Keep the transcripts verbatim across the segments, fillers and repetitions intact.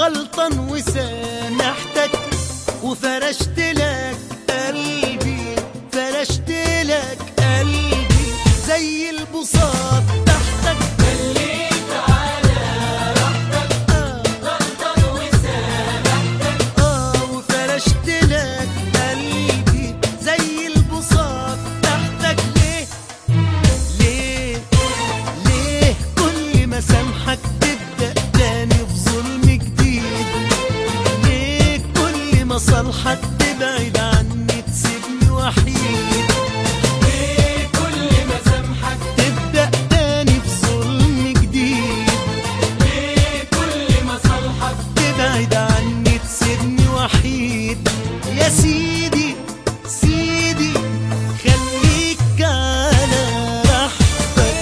غلطان وسامحتك، وفرشت لك قلبي، فرشت لك قلبي زي البساط تحتك. خليك على راحتك، آه غلطان وسامحتك. آه وفرشت لك قلبي زي البساط تحتك. ليه ليه ليه كل ما سامحك تبدأ تاني في ظلم جديد؟ ليه كل ما صالحك تبعد عني تسيبني وحيد؟ ليه كل ما سامحك تبدأ تاني في ظلم جديد؟ ليه كل ما صالحك تبعد عني تسيبني وحيد؟ يا سيدي سيدي خليك على راحتك.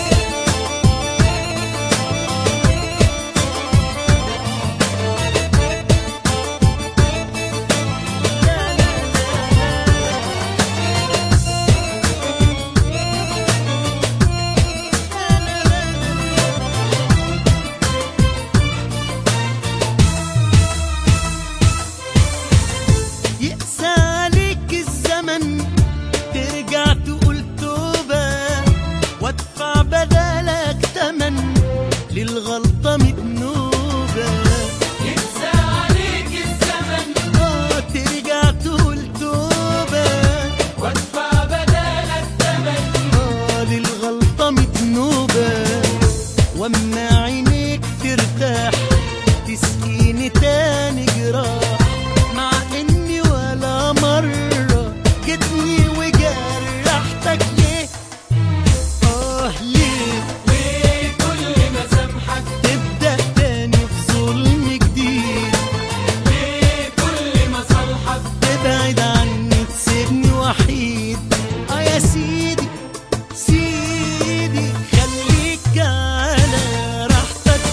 يقسى عليك الزمن ترجع تقول توبة، وادفع بدالك تمن للغلطة مذنوبة. يقسى عليك الزمن آه ترجع تقول توبة، وادفع بدالك تمن آه للغلطة مذنوبة. واما عينيك ترتاح تسقيني تاني جراح، مع اني ولا مرة جيتني وجرحتك. ليه اه ليه ليه كل ما سامحك تبدأ تاني في ظلم جديد؟ ليه كل ما صالحك تبعد عني تسيبني وحيد؟ اه يا سيدي سيدي خليك على راحتك.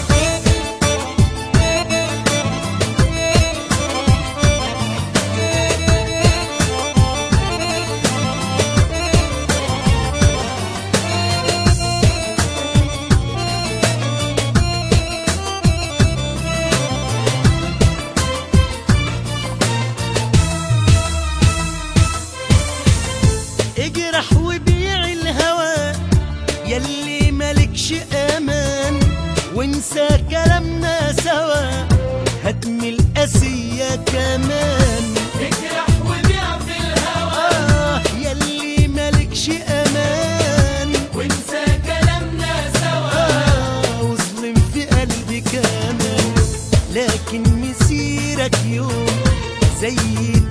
اجرح وبيع الهوى يلي مالكش امان، وانسى كلامنا سوا هتم القاسية كمان. اجرح وبيع في الهوى آه يلي مالكش امان، وانسى كلامنا سوا. آه واظلم في قلبي كمان، لكن مسيرك يوم زي